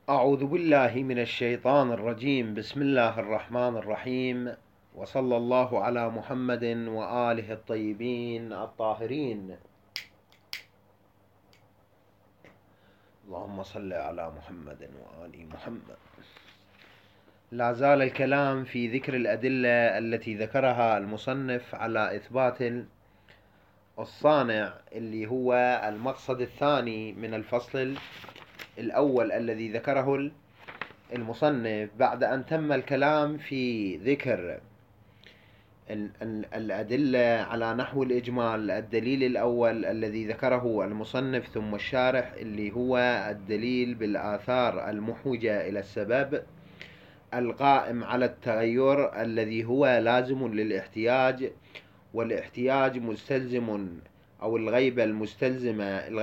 أعوذ بالله من الشيطان الرجيم. بسم الله الرحمن الرحيم، وصلى الله على محمد وآله الطيبين الطاهرين. اللهم صل على محمد وآل محمد. لا زال الكلام في ذكر الأدلة التي ذكرها المصنف على إثبات الصانع، اللي هو المقصد الثاني من الفصل الأول الذي ذكره المصنف بعد أن تم الكلام في ذكر الأدلة على نحو الإجمال. الدليل الأول الذي ذكره المصنف ثم الشارح اللي هو الدليل بالآثار المحوجة إلى السبب القائم على التغير الذي هو لازم للاحتياج، والاحتياج مستلزم أو الغيبة المستلزمة.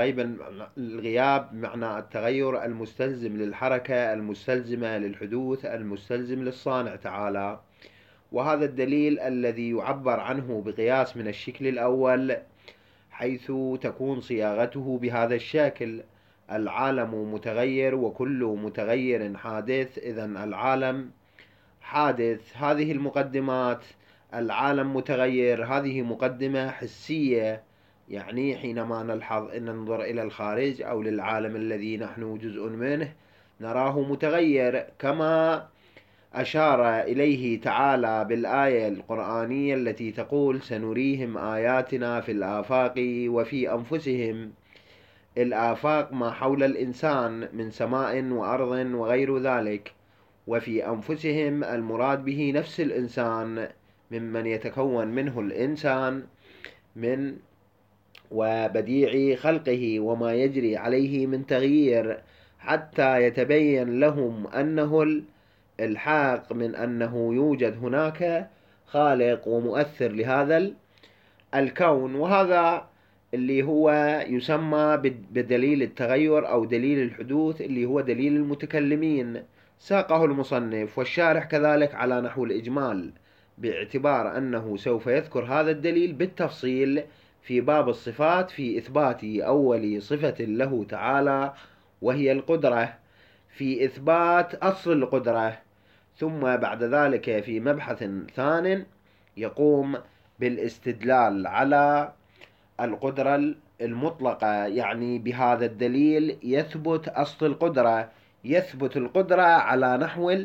الغياب معنى التغير المستلزم للحركة المستلزمة للحدوث المستلزم للصانع تعالى. وهذا الدليل الذي يعبر عنه بقياس من الشكل الأول، حيث تكون صياغته بهذا الشكل: العالم متغير وكل متغير حادث، إذن العالم حادث. هذه المقدمات، العالم متغير، هذه مقدمة حسية، يعني حينما ننظر إلى الخارج أو للعالم الذي نحن جزء منه نراه متغير، كما أشار إليه تعالى بالآية القرآنية التي تقول: سنريهم آياتنا في الآفاق وفي أنفسهم. الآفاق ما حول الإنسان من سماء وأرض وغير ذلك، وفي أنفسهم المراد به نفس الإنسان ممن يتكون منه الإنسان من وبديع خلقه وما يجري عليه من تغيير، حتى يتبين لهم أنه الحاق من أنه يوجد هناك خالق ومؤثر لهذا الكون. وهذا اللي هو يسمى بدليل التغير أو دليل الحدوث، اللي هو دليل المتكلمين. ساقه المصنف والشارح كذلك على نحو الإجمال، باعتبار أنه سوف يذكر هذا الدليل بالتفصيل في باب الصفات في إثبات أول صفة له تعالى، وهي القدرة، في إثبات أصل القدرة. ثم بعد ذلك في مبحث ثان يقوم بالاستدلال على القدرة المطلقة، يعني بهذا الدليل يثبت أصل القدرة، يثبت القدرة على نحو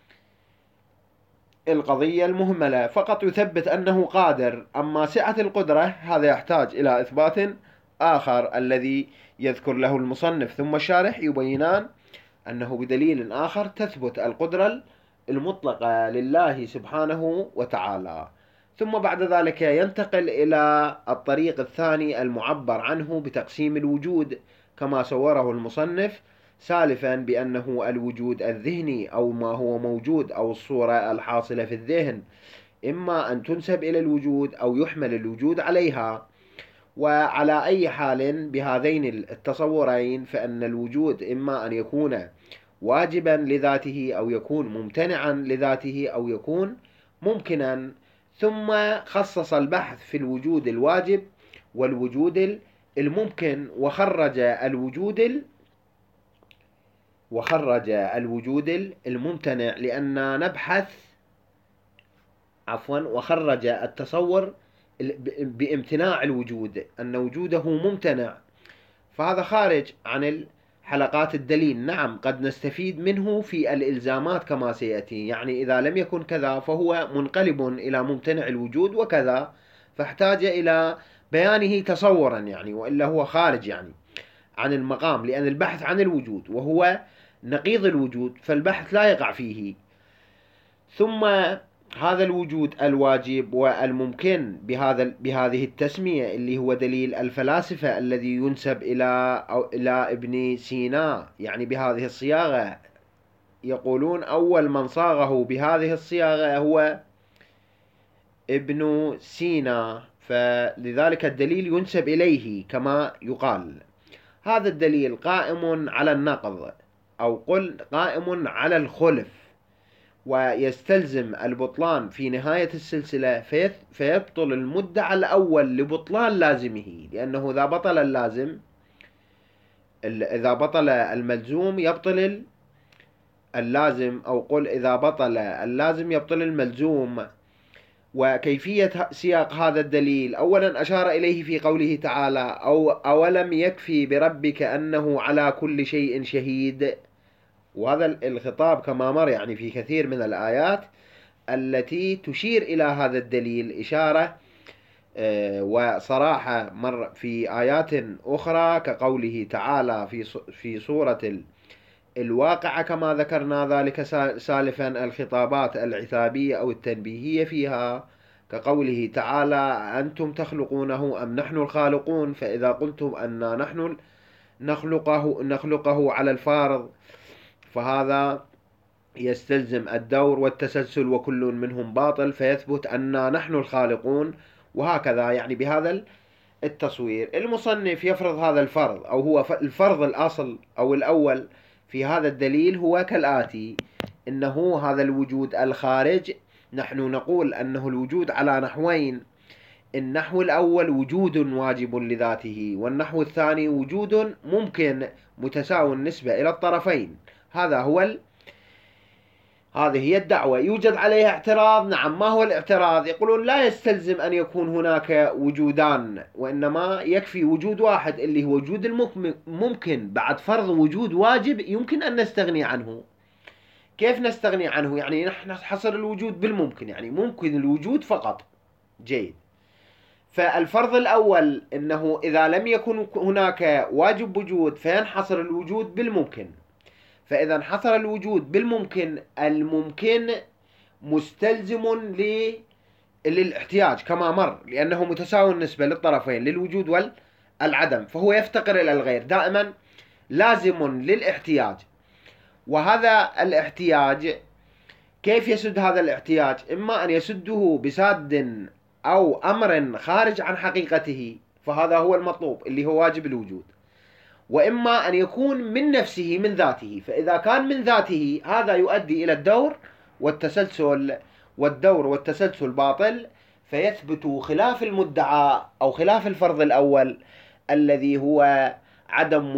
القضية المهملة، فقط يثبت أنه قادر. أما سعة القدرة هذا يحتاج إلى إثبات آخر الذي يذكر له المصنف ثم الشارح، يبينان أنه بدليل آخر تثبت القدرة المطلقة لله سبحانه وتعالى. ثم بعد ذلك ينتقل إلى الطريق الثاني المعبر عنه بتقسيم الوجود، كما صوره المصنف سالفا بأنه الوجود الذهني أو ما هو موجود أو الصورة الحاصلة في الذهن، إما أن تنسب إلى الوجود أو يحمل الوجود عليها. وعلى أي حال بهذين التصورين فإن الوجود إما أن يكون واجبا لذاته أو يكون ممتنعا لذاته أو يكون ممكنا. ثم خصص البحث في الوجود الواجب والوجود الممكن، وخرج الوجود الممتنع، لأن نبحث وخرج التصور بامتناع الوجود، أن وجوده ممتنع، فهذا خارج عن حلقات الدليل. نعم، قد نستفيد منه في الإلزامات كما سيأتي، يعني إذا لم يكن كذا فهو منقلب إلى ممتنع الوجود وكذا، فاحتاج إلى بيانه تصورا، يعني وإلا هو خارج يعني عن المقام، لأن البحث عن الوجود وهو نقيض الوجود فالبحث لا يقع فيه. ثم هذا الوجود الواجب والممكن بهذه التسمية اللي هو دليل الفلاسفة الذي ينسب إلى ابن سينا، يعني بهذه الصياغة، يقولون أول من صاغه بهذه الصياغة هو ابن سينا، فلذلك الدليل ينسب إليه كما يقال. هذا الدليل قائم على النقض، أو قل قائم على الخلف، ويستلزم البطلان في نهاية السلسلة، فيبطل المدعى الأول لبطلان لازمه، لأنه إذا بطل اللازم، إذا بطل الملزوم يبطل اللازم، أو قل إذا بطل اللازم يبطل الملزوم. وكيفية سياق هذا الدليل: أولا أشار إليه في قوله تعالى: أولم يكفي بربك أنه على كل شيء شهيد. وهذا الخطاب كما مر يعني في كثير من الآيات التي تشير إلى هذا الدليل إشارة وصراحة، مر في آيات أخرى كقوله تعالى في سورة الواقعة كما ذكرنا ذلك سالفا الخطابات العتابية أو التنبيهية فيها، كقوله تعالى: أنتم تخلقونه أم نحن الخالقون، فإذا قلتم أن نحن نخلقه على الفارض فهذا يستلزم الدور والتسلسل وكل منهم باطل، فيثبت أن نحن الخالقون. وهكذا يعني بهذا التصوير المصنف يفرض هذا الفرض، أو هو الفرض الأصل أو الأول في هذا الدليل هو كالآتي: إنه هذا الوجود الخارج نحن نقول أنه الوجود على نحوين. النحو الأول وجود واجب لذاته، والنحو الثاني وجود ممكن متساوي النسبة إلى الطرفين. هذه هي الدعوة. يوجد عليها اعتراض. نعم، ما هو الاعتراض؟ يقولون لا يستلزم أن يكون هناك وجودان، وإنما يكفي وجود واحد اللي هو وجود الممكن بعد فرض وجود واجب يمكن أن نستغني عنه. كيف نستغني عنه؟ يعني نحن نحصر الوجود بالممكن، يعني ممكن الوجود فقط. جيد. فالفرض الأول أنه إذا لم يكن هناك واجب وجود فينحصر الوجود بالممكن. فإذا انحصر الوجود بالممكن، الممكن مستلزم للاحتياج كما مر، لأنه متساوي النسبة للطرفين للوجود والعدم، فهو يفتقر إلى الغير، دائما لازم للاحتياج. وهذا الاحتياج كيف يسد هذا الاحتياج؟ إما أن يسده بساد أو أمر خارج عن حقيقته، فهذا هو المطلوب اللي هو واجب الوجود، وإما أن يكون من نفسه من ذاته. فإذا كان من ذاته هذا يؤدي إلى الدور والتسلسل، والدور والتسلسل باطل، فيثبت خلاف المدعى أو خلاف الفرض الأول الذي هو عدم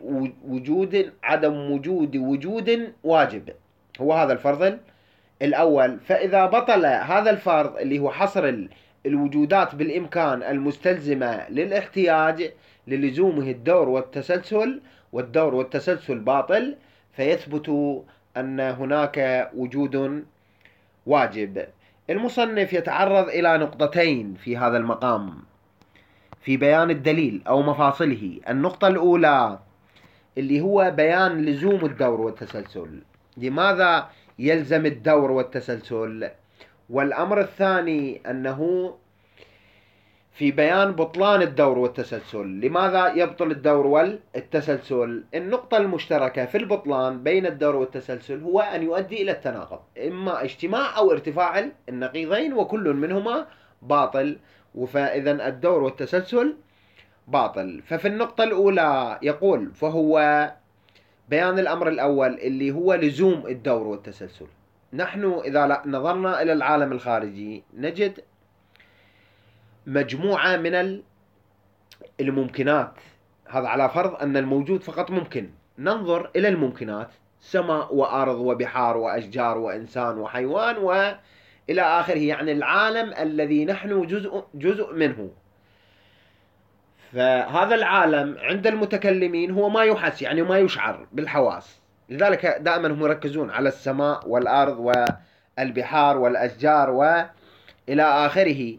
وجود واجب. هو هذا الفرض الأول. فإذا بطل هذا الفرض اللي هو حصر الوجودات بالإمكان المستلزمة للاحتياج للزومه الدور والتسلسل، والدور والتسلسل باطل، فيثبت أن هناك وجود واجب. المصنف يتعرض إلى نقطتين في هذا المقام في بيان الدليل أو مفاصله. النقطة الأولى اللي هو بيان لزوم الدور والتسلسل، لماذا يلزم الدور والتسلسل. والأمر الثاني أنه في بيان بطلان الدور والتسلسل، لماذا يبطل الدور والتسلسل. النقطة المشتركة في البطلان بين الدور والتسلسل هو أن يؤدي إلى التناقض، إما اجتماع أو ارتفاع النقيضين، وكل منهما باطل، فإذا الدور والتسلسل باطل. ففي النقطة الأولى يقول فهو بيان الأمر الأول اللي هو لزوم الدور والتسلسل. نحن إذا نظرنا إلى العالم الخارجي نجد مجموعة من الممكنات، هذا على فرض أن الموجود فقط ممكن. ننظر إلى الممكنات: سماء وأرض وبحار وأشجار وإنسان وحيوان وإلى آخره، يعني العالم الذي نحن جزء منه. فهذا العالم عند المتكلمين هو ما يحس، يعني ما يشعر بالحواس، لذلك دائما هم يركزون على السماء والأرض والبحار والأشجار وإلى آخره.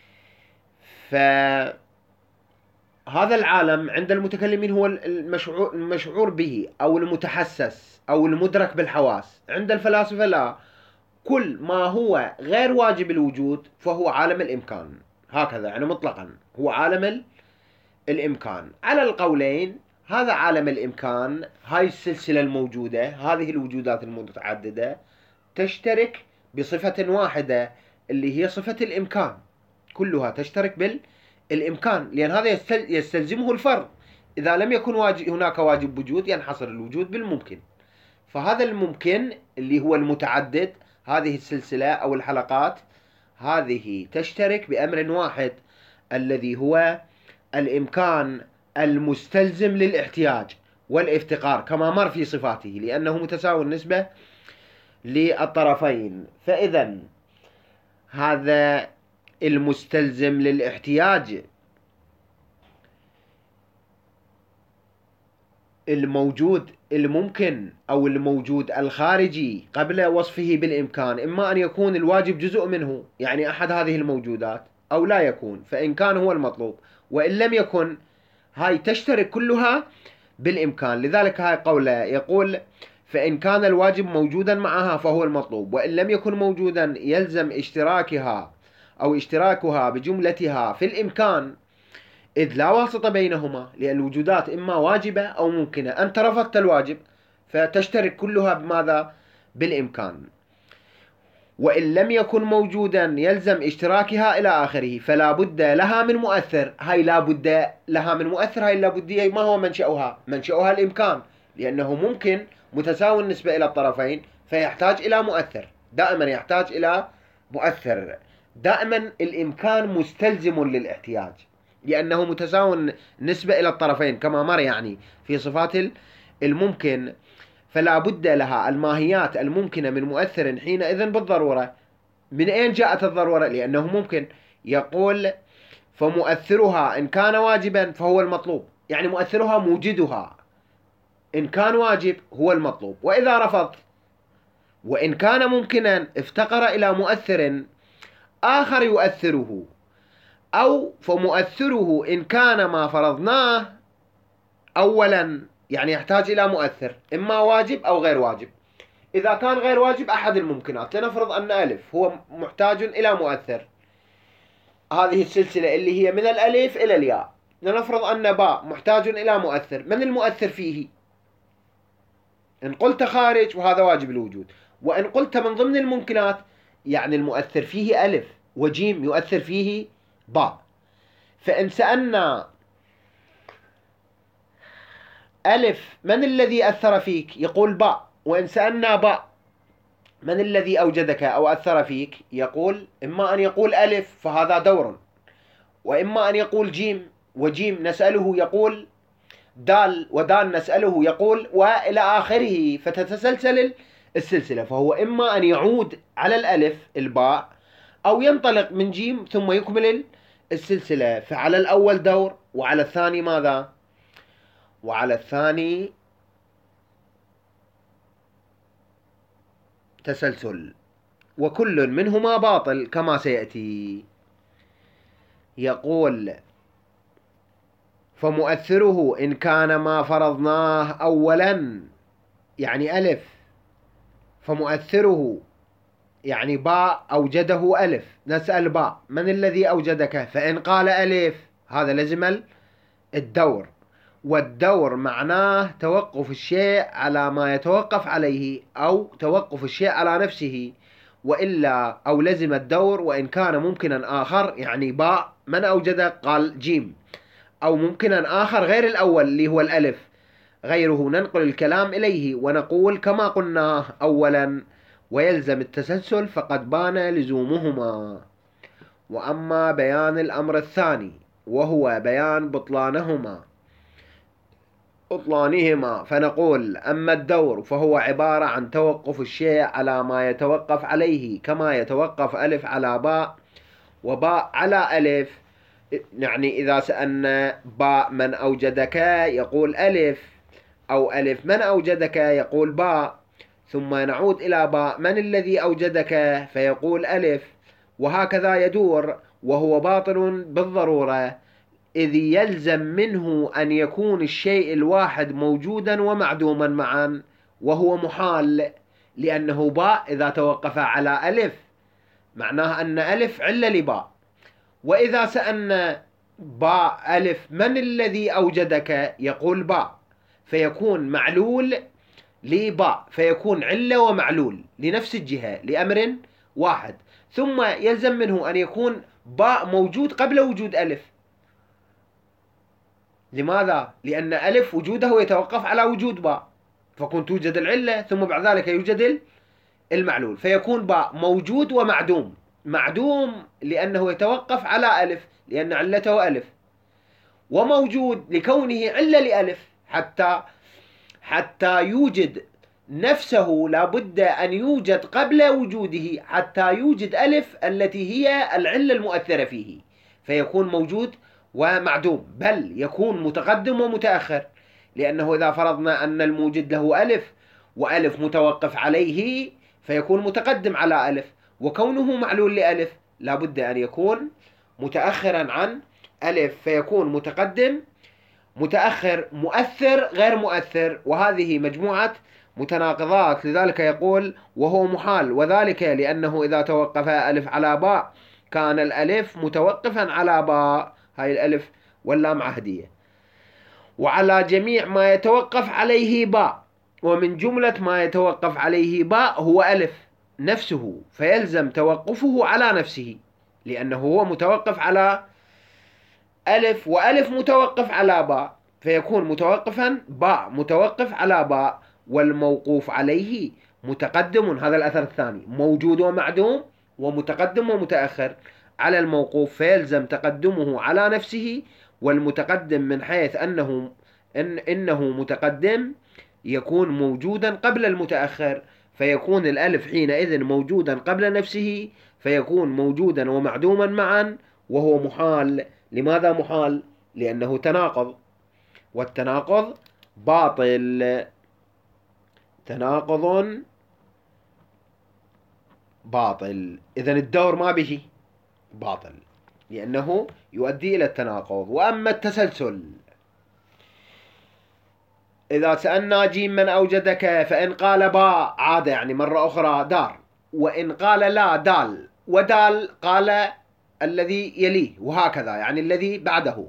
فهذا العالم عند المتكلمين هو المشعور به أو المتحسس أو المدرك بالحواس. عند الفلاسفة لا، كل ما هو غير واجب الوجود فهو عالم الإمكان، هكذا يعني مطلقا هو عالم الإمكان. على القولين هذا عالم الإمكان، هاي السلسلة الموجودة، هذه الوجودات المتعددة تشترك بصفة واحدة اللي هي صفة الإمكان، كلها تشترك بالإمكان، لأن هذا يستلزمه الفرض. إذا لم يكن هناك واجب وجود ينحصر الوجود بالممكن. فهذا الممكن اللي هو المتعدد، هذه السلسلة أو الحلقات هذه تشترك بأمر واحد الذي هو الإمكان المستلزم للاحتياج، والافتقار كما مر في صفاته، لأنه متساوي النسبة للطرفين. فإذا هذا المستلزم للاحتياج الموجود الممكن أو الموجود الخارجي قبل وصفه بالإمكان، إما أن يكون الواجب جزء منه، يعني أحد هذه الموجودات، أو لا يكون، فإن كان هو المطلوب، وإن لم يكن هاي تشترك كلها بالإمكان. لذلك هاي قوله يقول فإن كان الواجب موجودا معها فهو المطلوب، وإن لم يكن موجودا يلزم اشتراكها أو اشتراكها بجملتها في الإمكان، إذ لا واسطة بينهما، لأن الوجودات إما واجبة أو ممكنة. أنت رفضت الواجب فتشترك كلها بماذا؟ بالإمكان. وإن لم يكن موجودا يلزم اشتراكها إلى آخره، فلا بد لها من مؤثر. هاي لا بد لها من مؤثر، هاي لا بد ما هو منشأها؟ منشأها الإمكان، لأنه ممكن متساوي النسبة إلى الطرفين، فيحتاج إلى مؤثر، دائما يحتاج إلى مؤثر. دائما الإمكان مستلزم للاحتياج، لأنه متساوي النسبة إلى الطرفين كما مر يعني في صفات الممكن. فلا بد لها الماهيات الممكنة من مؤثر حينئذ بالضرورة. من أين جاءت الضرورة؟ لأنه ممكن. يقول فمؤثرها إن كان واجبا فهو المطلوب، يعني مؤثرها موجدها إن كان واجب هو المطلوب. وإذا رفض وإن كان ممكنا افتقر إلى مؤثر آخر يؤثره، أو فمؤثره إن كان ما فرضناه أولا، يعني يحتاج إلى مؤثر إما واجب أو غير واجب. إذا كان غير واجب أحد الممكنات، لنفرض أن ألف هو محتاج إلى مؤثر، هذه السلسلة اللي هي من الألف إلى الياء. لنفرض أن باء محتاج إلى مؤثر، من المؤثر فيه؟ إن قلت خارج وهذا واجب الوجود، وإن قلت من ضمن الممكنات يعني المؤثر فيه ألف، وجيم يؤثر فيه باء. فإن سألنا ألف من الذي أثر فيك؟ يقول باء. وإن سألنا باء من الذي أوجدك أو أثر فيك؟ يقول إما أن يقول ألف فهذا دور، وإما أن يقول جيم، وجيم نسأله يقول دال، ودال نسأله يقول، وإلى آخره، فتتسلسل السلسلة. فهو إما أن يعود على الألف الباء، أو ينطلق من جيم ثم يكمل السلسلة. فعلى الأول دور، وعلى الثاني ماذا؟ وعلى الثاني تسلسل، وكل منهما باطل كما سيأتي. يقول فمؤثره إن كان ما فرضناه أولا، يعني ألف، فمؤثره يعني باء أوجده ألف. نسأل باء من الذي أوجدك؟ فإن قال ألف هذا لزم الدور، والدور معناه توقف الشيء على ما يتوقف عليه، أو توقف الشيء على نفسه، وإلا أو لزم الدور. وإن كان ممكنا آخر، يعني باء من أوجد؟ قال جيم. أو ممكنا آخر غير الأول اللي هو الألف غيره، ننقل الكلام إليه ونقول كما قلنا أولا ويلزم التسلسل فقد بان لزومهما. وأما بيان الأمر الثاني وهو بيان بطلانهما، فنقول أما الدور فهو عبارة عن توقف الشيء على ما يتوقف عليه، كما يتوقف ألف على باء وباء على ألف. يعني إذا سألنا باء من أوجدك يقول ألف، أو ألف من أوجدك يقول باء، ثم نعود إلى باء من الذي أوجدك فيقول ألف، وهكذا يدور. وهو باطل بالضرورة، إذ يلزم منه أن يكون الشيء الواحد موجودا ومعدوما معا، وهو محال، لأنه باء إذا توقف على ألف معناه أن ألف علة لباء. وإذا سألنا باء ألف من الذي أوجدك يقول باء، فيكون معلول لباء، فيكون علة ومعلول لنفس الجهة لأمر واحد. ثم يلزم منه أن يكون باء موجود قبل وجود ألف. لماذا؟ لأن ألف وجوده يتوقف على وجود باء، فكون توجد العلة ثم بعد ذلك يوجد المعلول، فيكون باء موجود ومعدوم. معدوم لأنه يتوقف على ألف لأن علته ألف، وموجود لكونه علة لألف، حتى حتى يوجد نفسه لابد أن يوجد قبل وجوده حتى يوجد ألف التي هي العلة المؤثرة فيه، فيكون موجود ومعدوم، بل يكون متقدم ومتأخر. لأنه إذا فرضنا أن الموجد له ألف وألف متوقف عليه فيكون متقدم على ألف، وكونه معلول لألف لابد أن يكون متأخرا عن ألف، فيكون متقدم متأخر مؤثر غير مؤثر، وهذه مجموعة متناقضات. لذلك يقول وهو محال، وذلك لأنه إذا توقف ألف على باء كان الألف متوقفا على باء، هاي الألف واللام عهدية، وعلى جميع ما يتوقف عليه باء، ومن جملة ما يتوقف عليه باء هو ألف نفسه، فيلزم توقفه على نفسه، لأنه هو متوقف على ألف وألف متوقف على باء، فيكون متوقفا باء متوقف على باء، والموقوف عليه متقدم. هذا الأثر الثاني، موجود ومعدوم ومتقدم ومتأخر على الموقوف، فيلزم تقدمه على نفسه، والمتقدم من حيث إنه متقدم يكون موجودا قبل المتأخر، فيكون الألف حينئذ موجودا قبل نفسه، فيكون موجودا ومعدوما معا، وهو محال. لماذا محال؟ لأنه تناقض، والتناقض باطل، تناقض باطل، إذن الدور ما به باطل لأنه يؤدي إلى التناقض. وأما التسلسل، إذا سألنا جيم من أوجدك، فإن قال باء عاد يعني مرة أخرى دار، وإن قال لا دال، ودال قال الذي يليه، وهكذا يعني الذي بعده،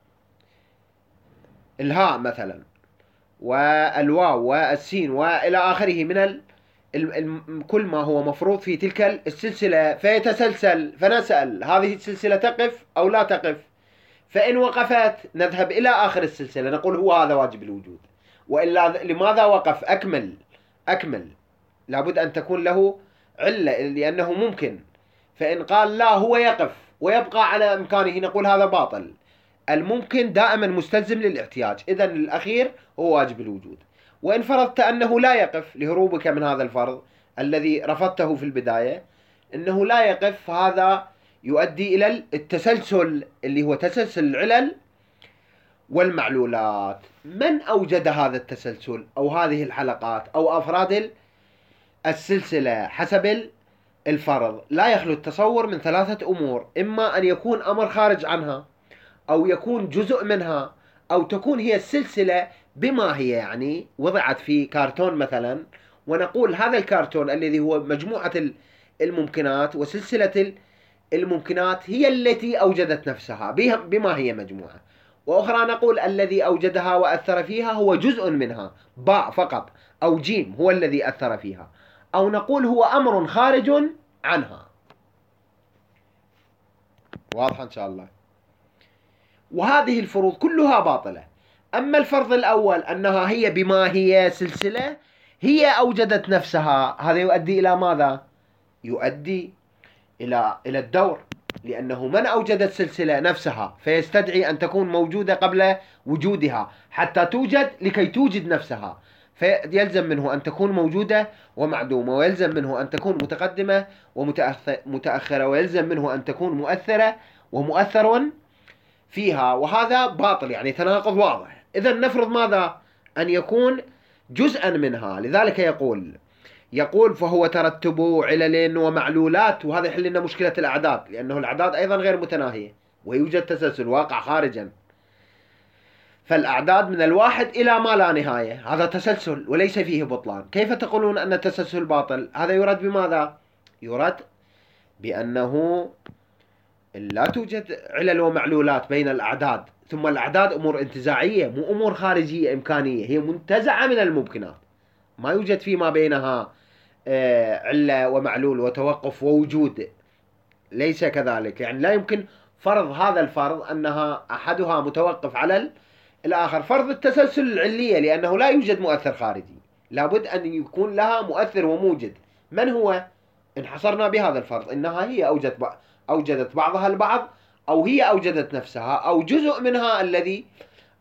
الهاء مثلا والواو والسين وإلى آخره من كل ما هو مفروض في تلك السلسلة، فيتسلسل. فنسأل هذه السلسلة تقف أو لا تقف؟ فإن وقفت نذهب إلى آخر السلسلة نقول هو هذا واجب الوجود، وإلا لماذا وقف؟ أكمل لابد أن تكون له علة لأنه ممكن. فإن قال لا هو يقف ويبقى على إمكانه نقول هذا باطل. الممكن دائما مستلزم للاحتياج، إذن الأخير هو واجب الوجود. وإن فرضت أنه لا يقف لهروبك من هذا الفرض الذي رفضته في البداية، أنه لا يقف، هذا يؤدي إلى التسلسل اللي هو تسلسل العلل والمعلولات. من أوجد هذا التسلسل أو هذه الحلقات أو أفراد السلسلة حسب الفرض؟ لا يخلو التصور من ثلاثة أمور، إما أن يكون أمر خارج عنها، أو يكون جزء منها، أو تكون هي السلسلة بما هي، يعني وضعت في كارتون مثلا، ونقول هذا الكارتون الذي هو مجموعة الممكنات وسلسلة الممكنات هي التي أوجدت نفسها بما هي مجموعة. وأخرى نقول الذي أوجدها وأثر فيها هو جزء منها، باء فقط، أو جيم هو الذي أثر فيها، أو نقول هو أمر خارج عنها. واضح إن شاء الله؟ وهذه الفروض كلها باطلة. أما الفرض الأول أنها هي بما هي سلسلة هي أوجدت نفسها، هذا يؤدي إلى ماذا؟ يؤدي إلى الدور، لأنه من أوجد السلسلة نفسها فيستدعي أن تكون موجودة قبل وجودها حتى توجد لكي توجد نفسها، فيلزم منه أن تكون موجودة ومعدومة، ويلزم منه أن تكون متقدمة ومتأخرة، ويلزم منه أن تكون مؤثرة ومؤثر فيها، وهذا باطل يعني تناقض واضح. إذن نفرض ماذا؟ أن يكون جزءا منها. لذلك يقول فهو ترتب علل ومعلولات، وهذا يحل لنا مشكلة الأعداد، لأنه الأعداد أيضا غير متناهية ويوجد تسلسل واقع خارجا، فالأعداد من الواحد إلى ما لا نهاية، هذا تسلسل وليس فيه بطلان. كيف تقولون أن التسلسل باطل؟ هذا يرد بماذا؟ يرد بأنه لا توجد علل ومعلولات بين الأعداد، ثم الأعداد أمور انتزاعية مو أمور خارجية إمكانية، هي منتزعة من الممكنات، ما يوجد فيما بينها علة ومعلول وتوقف ووجود، ليس كذلك. يعني لا يمكن فرض هذا الفرض أنها أحدها متوقف على الآخر، فرض التسلسل العلية، لأنه لا يوجد مؤثر خارجي، لابد أن يكون لها مؤثر وموجد. من هو؟ انحصرنا بهذا الفرض إنها هي أوجدت بعضها البعض، أو هي أوجدت نفسها، أو جزء منها الذي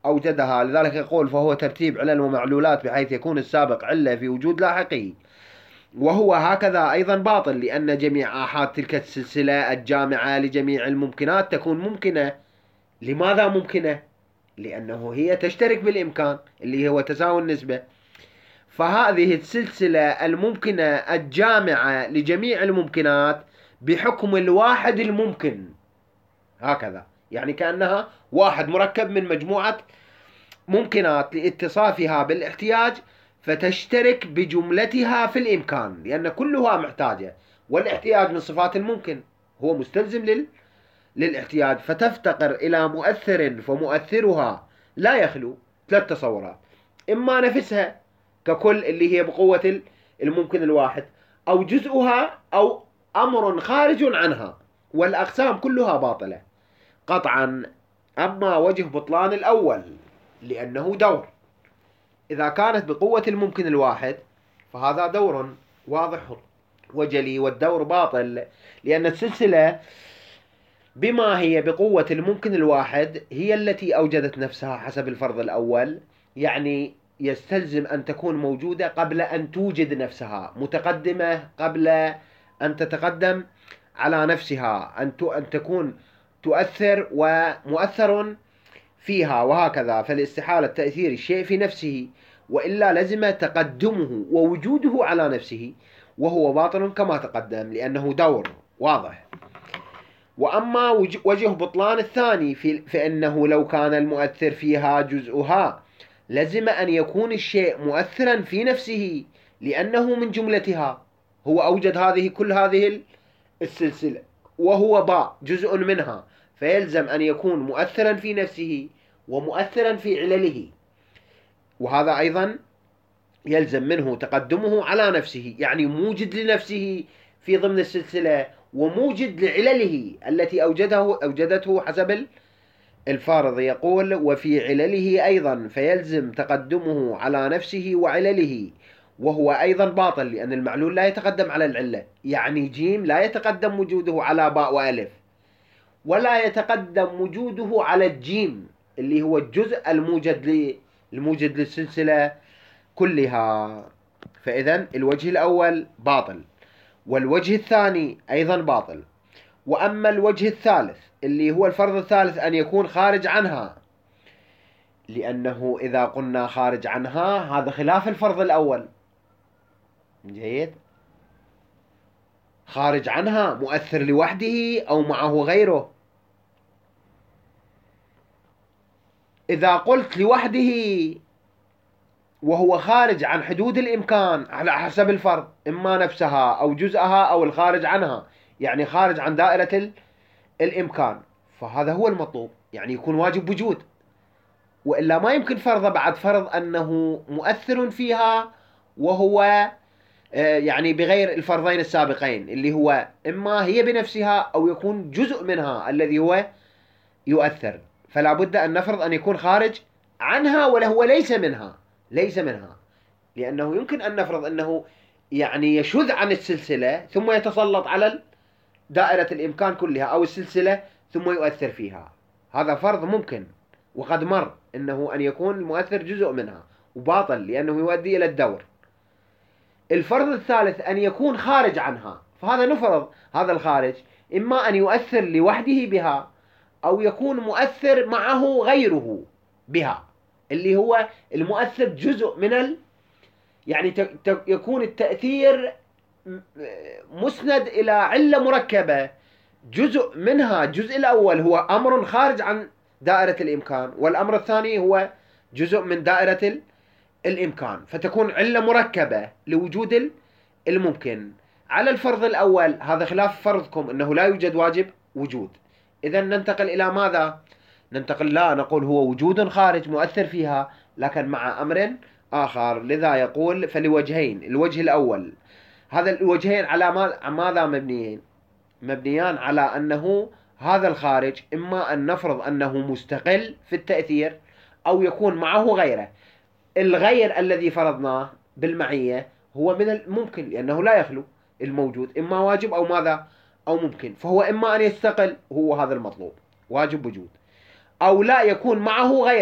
أوجدها. لذلك يقول فهو ترتيب علل ومعلولات بحيث يكون السابق علة في وجود لاحقه. وهو هكذا أيضا باطل، لأن جميع آحاد تلك السلسلة الجامعة لجميع الممكنات تكون ممكنة. لماذا ممكنة؟ لأنه هي تشترك بالإمكان اللي هو تساوي النسبة. فهذه السلسلة الممكنة الجامعة لجميع الممكنات بحكم الواحد الممكن، هكذا يعني كأنها واحد مركب من مجموعة ممكنات لاتصافها بالاحتياج، فتشترك بجملتها في الإمكان، لأن كلها محتاجة، والاحتياج من صفات الممكن هو مستلزم للاحتياج، فتفتقر إلى مؤثر، فمؤثرها لا يخلو ثلاث تصورات: إما نفسها ككل اللي هي بقوة الممكن الواحد، أو جزءها، أو أمر خارج عنها، والأقسام كلها باطلة قطعا. أما وجه بطلان الأول لأنه دور، إذا كانت بقوة الممكن الواحد فهذا دور واضح وجلي، والدور باطل لأن السلسلة بما هي بقوة الممكن الواحد هي التي أوجدت نفسها حسب الفرض الأول، يعني يستلزم أن تكون موجودة قبل أن توجد نفسها، متقدمة قبل أن تتقدم على نفسها، أن تكون تؤثر ومؤثر فيها، وهكذا. فالاستحالة تأثير الشيء في نفسه، وإلا لزم تقدمه ووجوده على نفسه، وهو باطل كما تقدم لأنه دور واضح. وأما وجه بطلان الثاني فإنه لو كان المؤثر فيها جزءها لزم أن يكون الشيء مؤثرا في نفسه، لأنه من جملتها، هو أوجد كل هذه السلسلة، وهو باء جزء منها، فيلزم أن يكون مؤثرا في نفسه ومؤثرا في علله، وهذا أيضا يلزم منه تقدمه على نفسه، يعني موجد لنفسه في ضمن السلسلة، وموجد لعلله التي أوجدته حسب الفارض. يقول وفي علله أيضا، فيلزم تقدمه على نفسه وعلله، وهو أيضا باطل لأن المعلول لا يتقدم على العلة، يعني جيم لا يتقدم وجوده على باء وألف، ولا يتقدم وجوده على الجيم اللي هو الجزء الموجد للسلسلة كلها. فإذا الوجه الأول باطل، والوجه الثاني أيضا باطل. وأما الوجه الثالث اللي هو الفرض الثالث أن يكون خارج عنها، لأنه إذا قلنا خارج عنها هذا خلاف الفرض الأول. جيد، خارج عنها مؤثر لوحده أو معه غيره. إذا قلت لوحده وهو خارج عن حدود الإمكان على حسب الفرض، إما نفسها أو جزءها أو الخارج عنها، يعني خارج عن دائرة الإمكان، فهذا هو المطلوب، يعني يكون واجب وجود، وإلا ما يمكن فرض بعد فرض أنه مؤثر فيها وهو يعني بغير الفرضين السابقين، اللي هو إما هي بنفسها أو يكون جزء منها الذي هو يؤثر. فلا بد أن نفرض أن يكون خارج عنها وهو ليس منها، لأنه يمكن أن نفرض أنه يعني يشذ عن السلسلة ثم يتسلط على دائرة الإمكان كلها، أو السلسلة ثم يؤثر فيها. هذا فرض ممكن وقد مر، أنه أن يكون المؤثر جزء منها، وباطل لأنه يؤدي إلى الدور. الفرض الثالث أن يكون خارج عنها، فهذا نفرض هذا الخارج إما أن يؤثر لوحده بها أو يكون مؤثر معه غيره بها، اللي هو المؤثر جزء من يعني يكون التأثير مسند إلى علة مركبة، جزء منها، الجزء الأول هو أمر خارج عن دائرة الإمكان، والأمر الثاني هو جزء من دائرة الإمكان، فتكون علة مركبة لوجود الممكن. على الفرض الأول هذا خلاف فرضكم أنه لا يوجد واجب وجود. إذا ننتقل إلى ماذا؟ لا نقول هو وجود خارج مؤثر فيها لكن مع أمر آخر. لذا يقول فلوجهين، الوجه الأول، هذا الوجهين على ماذا مبنيان على أنه هذا الخارج إما أن نفرض أنه مستقل في التأثير أو يكون معه غيره. الغير الذي فرضناه بالمعية هو من الممكن، لأنه لا يخلو الموجود إما واجب أو ماذا أو ممكن، فهو إما أن يستقل، هو هذا المطلوب واجب وجود، أو لا يكون معه غيره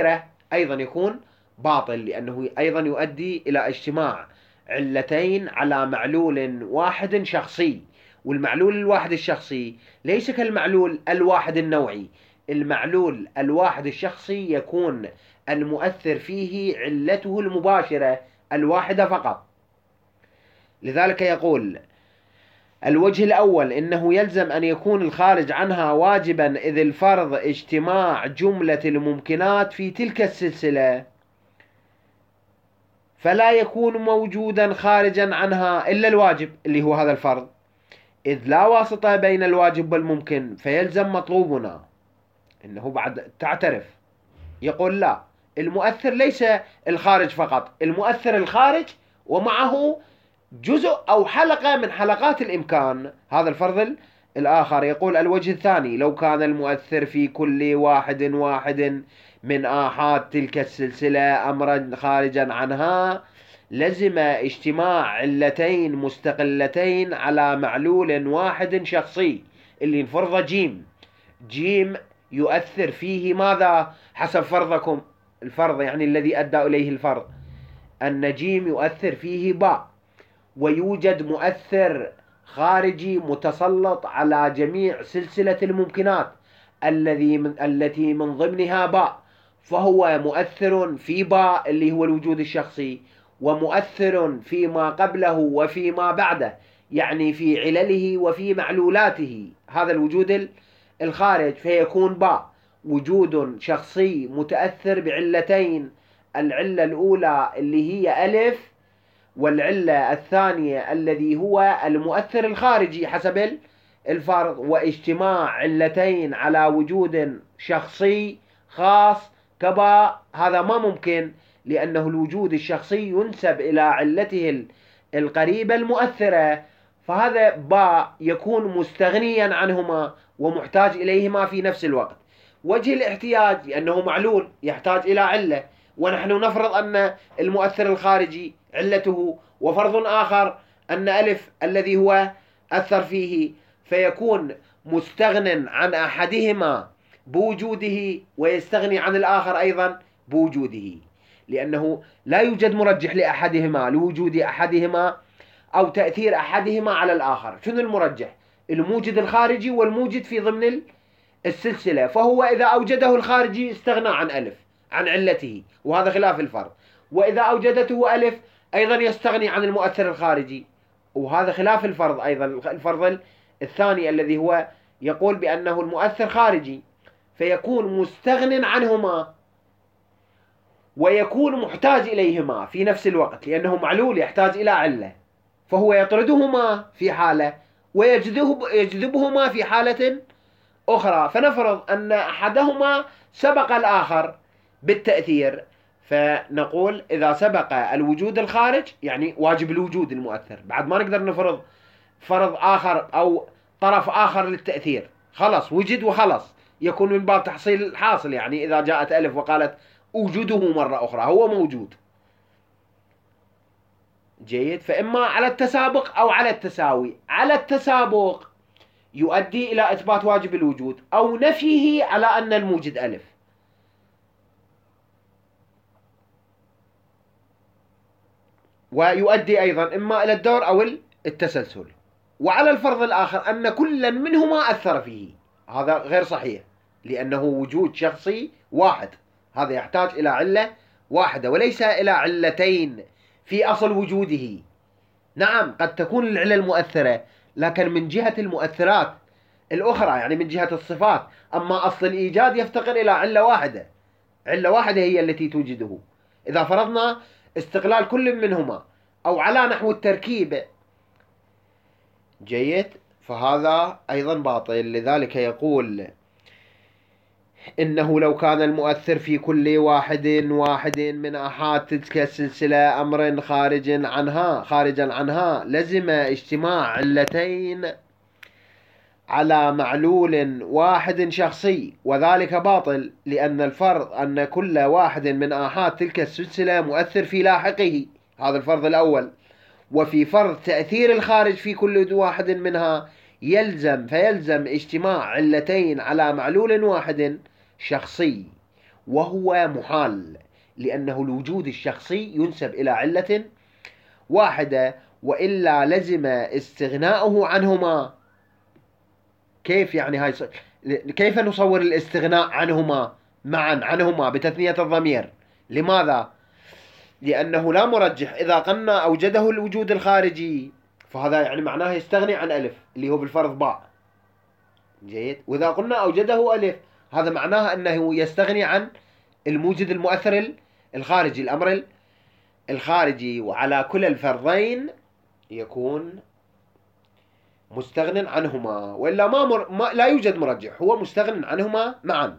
أيضا يكون باطل، لأنه أيضا يؤدي إلى اجتماع علتين على معلول واحد شخصي. والمعلول الواحد الشخصي ليس كالمعلول الواحد النوعي. المعلول الواحد الشخصي يكون المؤثر فيه علته المباشرة الواحدة فقط. لذلك يقول الوجه الأول إنه يلزم أن يكون الخارج عنها واجبا، إذ الفرض اجتماع جملة الممكنات في تلك السلسلة، فلا يكون موجودا خارجا عنها إلا الواجب اللي هو هذا الفرض، إذ لا واسطة بين الواجب والممكن، فيلزم مطلوبنا إنه بعد تعترف. يقول لا، المؤثر ليس الخارج فقط، المؤثر الخارج ومعه جزء أو حلقة من حلقات الإمكان، هذا الفرض الآخر. يقول الوجه الثاني لو كان المؤثر في كل واحد من آحاد تلك السلسلة أمرا خارجا عنها، لزم اجتماع علتين مستقلتين على معلول واحد شخصي، اللي انفرض جيم يؤثر فيه ماذا حسب فرضكم؟ الفرض يعني الذي أدى إليه الفرض، أن جيم يؤثر فيه باء، ويوجد مؤثر خارجي متسلط على جميع سلسلة الممكنات التي من ضمنها باء، فهو مؤثر في باء اللي هو الوجود الشخصي، ومؤثر فيما قبله وفيما بعده، يعني في علله وفي معلولاته، هذا الوجود الخارج. فيكون باء وجود شخصي متأثر بعلتين، العلة الأولى اللي هي ألف، والعلة الثانية الذي هو المؤثر الخارجي حسب الفرض، واجتماع علتين على وجود شخصي خاص كباء هذا ما ممكن، لأنه الوجود الشخصي ينسب إلى علته القريبة المؤثرة، فهذا باء يكون مستغنيا عنهما ومحتاج إليهما في نفس الوقت. وجه الاحتياج لأنه معلول يحتاج إلى علة، ونحن نفرض أن المؤثر الخارجي علته، وفرض آخر أن ألف الذي هو أثر فيه، فيكون مستغن عن أحدهما بوجوده ويستغني عن الآخر أيضا بوجوده، لأنه لا يوجد مرجح لأحدهما، لوجود أحدهما أو تأثير أحدهما على الآخر. شنو المرجح؟ الموجد الخارجي والموجد في ضمن السلسلة، فهو إذا أوجده الخارجي استغنى عن ألف عن علته، وهذا خلاف الفرض، وإذا أوجدته ألف أيضا يستغني عن المؤثر الخارجي، وهذا خلاف الفرض أيضا. الفرض الثاني الذي هو يقول بأنه المؤثر خارجي، فيكون مستغن عنهما ويكون محتاج إليهما في نفس الوقت، لأنه معلول يحتاج إلى علة، فهو يطردهما في حالة ويجذبهما في حالة أخرى. فنفرض أن أحدهما سبق الآخر بالتأثير، فنقول إذا سبق الوجود الخارج يعني واجب الوجود المؤثر، بعد ما نقدر نفرض فرض آخر أو طرف آخر للتأثير، خلص وجد وخلص، يكون من باب تحصيل الحاصل. يعني إذا جاءت ألف وقالت أوجده مرة أخرى، هو موجود. جيد. فإما على التسابق أو على التساوي. على التسابق يؤدي إلى إثبات واجب الوجود أو نفيه على أن الموجد ألف، ويؤدي أيضا إما إلى الدور أو التسلسل. وعلى الفرض الآخر أن كلا منهما أثر فيه، هذا غير صحيح، لأنه وجود شخصي واحد، هذا يحتاج إلى علة واحدة وليس إلى علتين في أصل وجوده. نعم قد تكون العلة المؤثرة، لكن من جهة المؤثرات الأخرى، يعني من جهة الصفات، أما أصل الإيجاد يفتقر إلى علة واحدة، علة واحدة هي التي توجده. إذا فرضنا استقلال كل منهما أو على نحو التركيب، جيد، فهذا أيضا باطل. لذلك يقول إنه لو كان المؤثر في كل واحد من أحاد تلك السلسلة أمر خارجا عنها لزم اجتماع علتين على معلول واحد شخصي، وذلك باطل، لأن الفرض أن كل واحد من آحاد تلك السلسلة مؤثر في لاحقه، هذا الفرض الأول. وفي فرض تأثير الخارج في كل واحد منها فيلزم اجتماع علتين على معلول واحد شخصي، وهو محال، لأنه الوجود الشخصي ينسب إلى علة واحدة، وإلا لزم استغناؤه عنهما. كيف يعني هاي كيف نصور الاستغناء عنهما معا، عنهما بتثنية الضمير؟ لماذا؟ لأنه لا مرجح. إذا قلنا أوجده الوجود الخارجي فهذا يعني معناه يستغني عن ألف اللي هو بالفرض باء. جيد. وإذا قلنا أوجده ألف هذا معناه أنه يستغني عن الموجد المؤثر الخارجي، الأمر الخارجي. وعلى كل الفرضين يكون مستغن عنهما، وإلا لا يوجد مرجح، هو مستغن عنهما معا.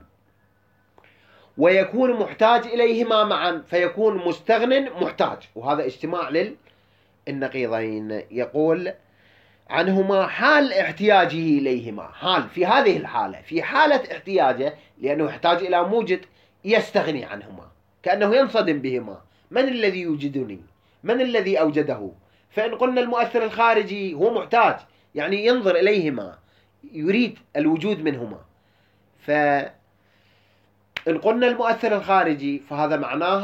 ويكون محتاج إليهما معا، فيكون مستغن محتاج، وهذا اجتماع للنقيضين. يقول عنهما حال احتياجه إليهما. حال في هذه الحالة، في حالة احتياجه، لأنه يحتاج إلى موجد يستغني عنهما، كأنه ينصدم بهما. من الذي يوجدني؟ من الذي أوجده؟ فإن قلنا المؤثر الخارجي هو محتاج، يعني ينظر إليهما، يريد الوجود منهما. فإن قلنا المؤثر الخارجي فهذا معناه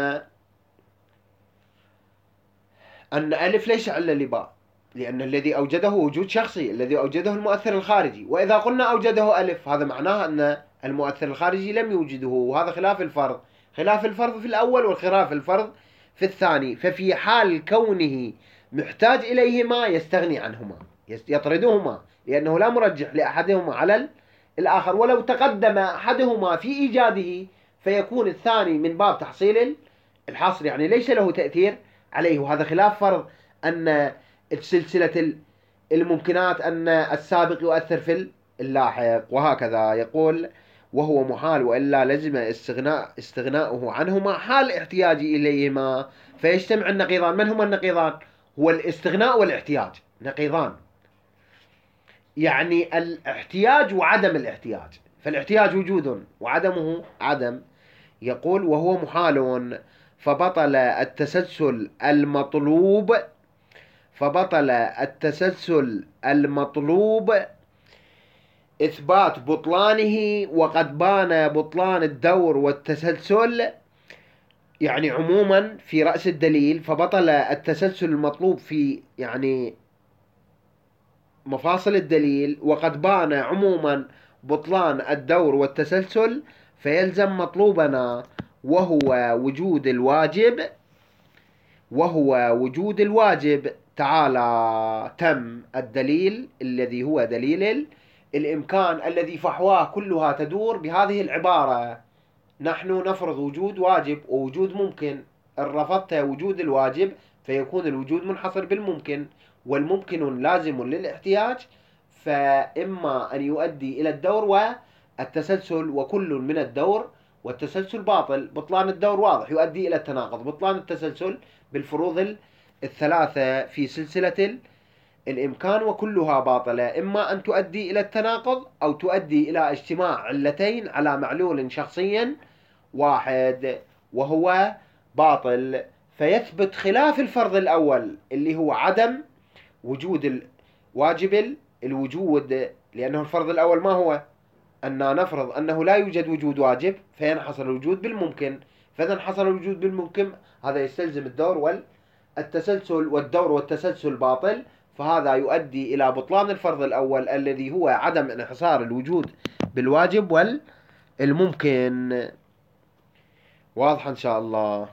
أن ألف ليس علة لباء، لأن الذي أوجده وجود شخصي، الذي أوجده المؤثر الخارجي. وإذا قلنا أوجده ألف هذا معناه أن المؤثر الخارجي لم يوجده، وهذا خلاف الفرض. خلاف الفرض في الأول وخلاف الفرض في الثاني. ففي حال كونه محتاج إليهما يستغني عنهما، يطردهما، لأنه لا مرجح لأحدهما على الآخر. ولو تقدم أحدهما في إيجاده فيكون الثاني من باب تحصيل الحصر، يعني ليس له تأثير عليه. وهذا خلاف فرض أن سلسلة الممكنات أن السابق يؤثر في اللاحق. وهكذا يقول وهو محال، وإلا لزم استغناؤه عنهما حال احتياجه إليهما. فيجتمع النقيضان. من هما النقيضان؟ هو الاستغناء والاحتياج، نقيضان. يعني الاحتياج وعدم الاحتياج، فالاحتياج وجود وعدمه عدم. يقول وهو محال، فبطل التسلسل المطلوب. فبطل التسلسل المطلوب إثبات بطلانه، وقد بان بطلان الدور والتسلسل، يعني عموما في رأس الدليل. فبطل التسلسل المطلوب في يعني مفاصل الدليل، وقد بان عموما بطلان الدور والتسلسل، فيلزم مطلوبنا وهو وجود الواجب. وهو وجود الواجب. تعالى تم الدليل الذي هو دليل الإمكان، الذي فحواه كلها تدور بهذه العبارة: نحن نفرض وجود واجب ووجود ممكن. إن رفضت وجود الواجب فيكون الوجود منحصر بالممكن، والممكن لازم للاحتياج، فإما أن يؤدي إلى الدور والتسلسل، وكل من الدور والتسلسل باطل. بطلان الدور واضح يؤدي إلى التناقض، بطلان التسلسل بالفروض الثلاثة في سلسلة الإمكان وكلها باطلة، إما أن تؤدي إلى التناقض أو تؤدي إلى اجتماع علتين على معلول شخصي واحد وهو باطل. فيثبت خلاف الفرض الأول اللي هو عدم وجود واجب الوجود، لأنه الفرض الأول ما هو؟ أن نفرض أنه لا يوجد وجود واجب فينحصر الوجود بالممكن. فإذا انحصر الوجود بالممكن هذا يستلزم الدور والتسلسل، والدور والتسلسل باطل، فهذا يؤدي إلى بطلان الفرض الأول الذي هو عدم انحصار الوجود بالواجب والممكن. واضح إن شاء الله.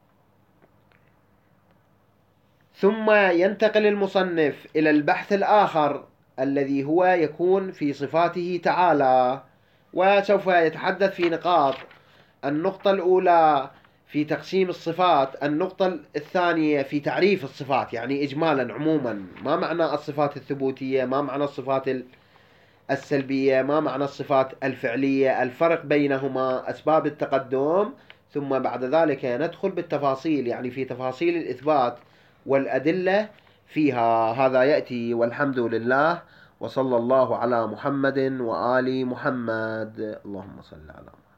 ثم ينتقل المصنف إلى البحث الآخر الذي هو يكون في صفاته تعالى، وسوف يتحدث في نقاط. النقطة الأولى في تقسيم الصفات، النقطة الثانية في تعريف الصفات، يعني إجمالا عموما ما معنى الصفات الثبوتية، ما معنى الصفات السلبية، ما معنى الصفات الفعلية، الفرق بينهما، أسباب التقدم. ثم بعد ذلك ندخل بالتفاصيل، يعني في تفاصيل الإثبات والأدلة فيها. هذا يأتي والحمد لله، وصلى الله على محمد وآل محمد. اللهم صل على محمد.